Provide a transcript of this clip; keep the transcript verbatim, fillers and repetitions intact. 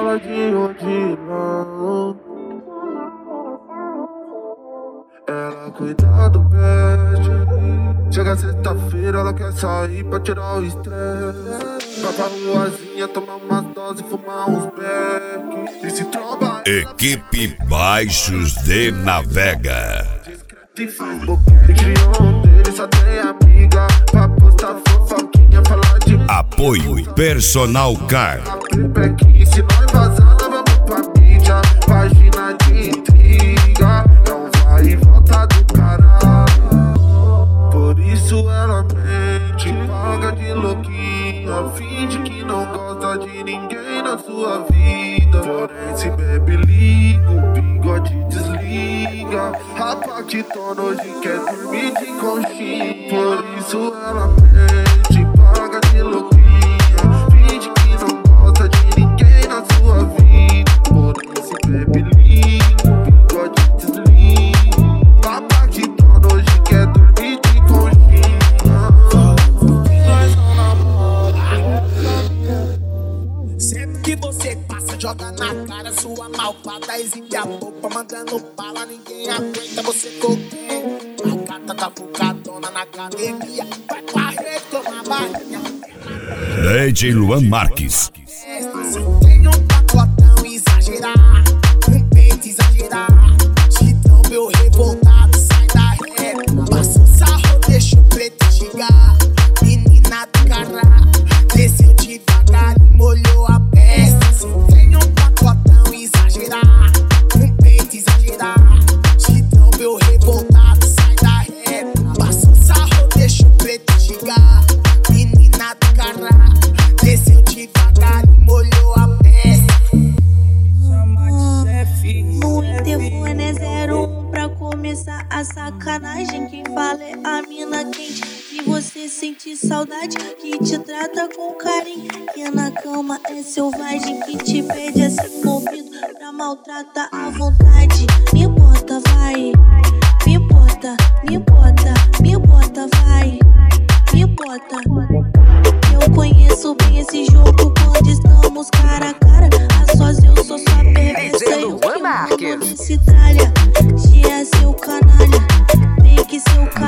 ela de ondilão. Ela cuida do pet. Chega sexta-feira, ela quer sair pra tirar o estresse. Vai pra ruazinha, tomar umas doses, fumar uns beck. E se tromba. Equipe Baixos de Navega. Dele só tem amiga pra postar fofoquinha, falar de Apoio Personal Car. Se nós vazar, nós vamos pra mídia. Página de intriga, é um vai e volta do caralho. Por isso ela mente, paga de louquinha, finge que não gosta de ninguém na sua vida. Porém se bebe liga, o bigode desliga. A Paquitona hoje quer dormir de conchinha. Por isso ela mente, paga de louquinha, finge que não gosta de ninguém na sua vida. Porém se bebe liga, o bigode desliga. A Paquitona hoje quer dormir de conchinha. Nós não namoramos. Sempre que você passa, joga na cara sua malvada, exibe a boca, mandando bala, ninguém aguenta você coquinho. A gata tá bucadona na academia, vai pra rede tomar bainha. D J Luan Marques. Se tem um pacotão exagerar, um peito exagerar, então meu revoltado sai da reta. Passa o sarro, deixa o preto chegar. Menina do caralho, desceu devagar e molhou a peça. Se tem um pacotão exagerar, um peito exagerar, então meu revoltado sai da reta. Passa o sarro, deixa o preto chegar. Menina do caralho, desceu devagar e molhou a peça. Chama de chefe. O interfone é zero um pra começar a sacanagem. Quem fala é a mina quente, que você sente saudade, que te trata com carinho, que na cama é selvagem, que te pede a ser movido pra maltratar à vontade. Me bota, vai, me bota, me bota, me bota, vai, me bota. Eu conheço bem esse jogo quando estamos cara a cara. A sós eu sou sua perversa e o que mando nesse tralha. Se é seu canalha, tem que ser o canalha.